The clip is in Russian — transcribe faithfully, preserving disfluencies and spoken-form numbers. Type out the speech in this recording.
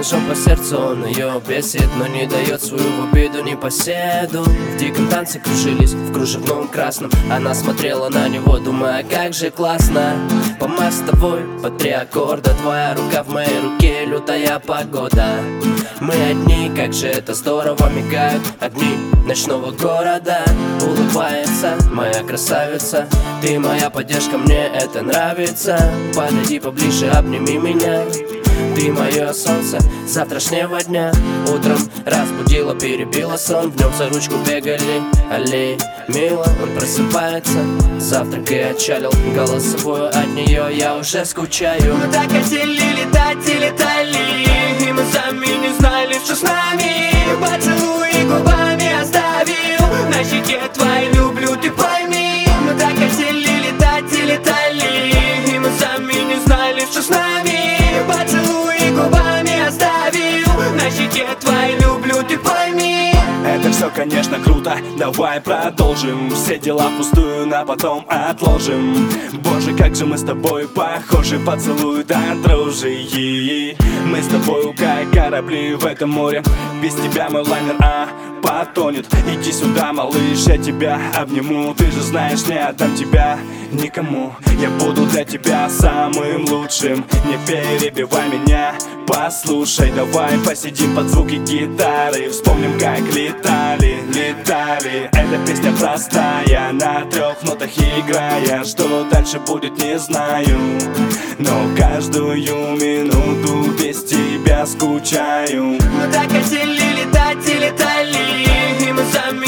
ножом по сердцу он ее бесит, но не дает свою в обиду непоседу. В диком танце кружились в кружевном красном. Она смотрела на него, думая, как же классно. По мостовой, по три аккорда, твоя рука в моей руке, лютая погода. Мы одни, как же это здорово, мигают огни ночного города. Улыбается моя красавица, ты моя поддержка, мне это нравится. Подойди поближе, обними меня, ты мое солнце завтрашнего дня. Утром разбудила, перебила сон, в нем за ручку бегали аллеи. Мило, он просыпается, завтрак и отчалил. Голосовую от нее я уже скучаю. Мы так хотели летать и летали, и мы сами не знали, что с нами. Поцелуй губами оставил на щеке твоей, люблю, ты пойми. Мы так хотели летать и летали, и мы сами не знали, что с нами. Поцелуй губами оставил на щеке твоей, люблю, ты пойми. Это все, конечно, круто, давай продолжим. Все дела впустую, на потом отложим. Боже, как же мы с тобой похожи, поцелуй, да, дружи. Мы с тобой как корабли в этом море. Без тебя мой лайнер, а, потонет. Иди сюда, малыш, я тебя обниму. Ты же знаешь, не отдам тебя никому. Я буду для тебя самым лучшим. Не перебивай меня, послушай. Давай посидим под звуки гитары, вспомним, как летали, летали. Эта песня простая, на трех нотах играя. Что дальше будет, не знаю, но каждую минуту без тебя скучаю. Мы так хотели летать и летали, и мы сами